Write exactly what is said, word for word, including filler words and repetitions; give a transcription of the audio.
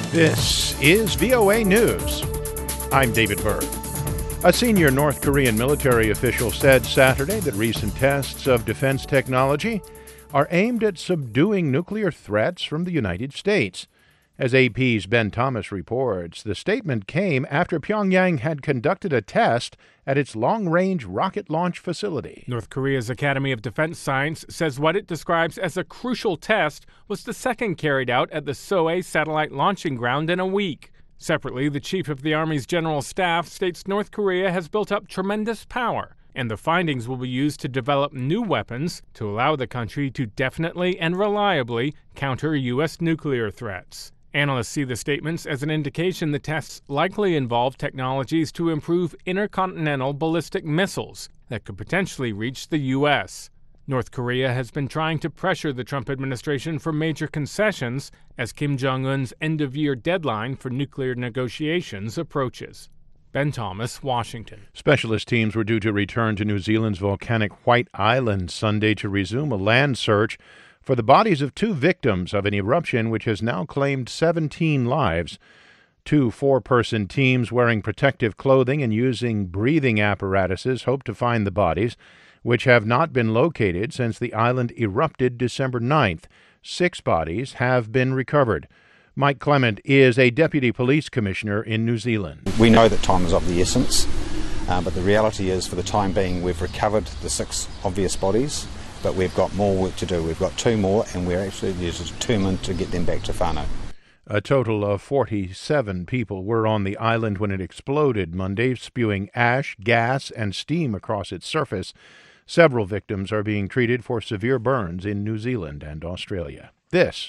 This is V O A News. I'm David Berg. A senior North Korean military official said Saturday that recent tests of defense technology are aimed at subduing nuclear threats from the United States. As A P's Ben Thomas reports, the statement came after Pyongyang had conducted a test at its long-range rocket launch facility. North Korea's Academy of Defense Science says what it describes as a crucial test was the second carried out at the Sohae satellite launching ground in a week. Separately, the chief of the Army's General Staff states North Korea has built up tremendous power, and the findings will be used to develop new weapons to allow the country to definitely and reliably counter U S nuclear threats. Analysts see the statements as an indication the tests likely involve technologies to improve intercontinental ballistic missiles that could potentially reach the U S. North Korea has been trying to pressure the Trump administration for major concessions as Kim Jong-un's end-of-year deadline for nuclear negotiations approaches. Ben Thomas, Washington. Specialist teams were due to return to New Zealand's volcanic White Island Sunday to resume a land search for the bodies of two victims of an eruption which has now claimed seventeen lives. Two four-person teams wearing protective clothing and using breathing apparatuses hope to find the bodies, which have not been located since the island erupted December ninth. Six bodies have been recovered. Mike Clement is a deputy police commissioner in New Zealand. We know that time is of the essence, uh, but the reality is for the time being we've recovered the six obvious bodies, but we've got more work to do. We've got two more and we're actually determined to get them back to whānau. A total of forty-seven people were on the island when it exploded Monday, spewing ash, gas, and steam across its surface. Several victims are being treated for severe burns in New Zealand and Australia. This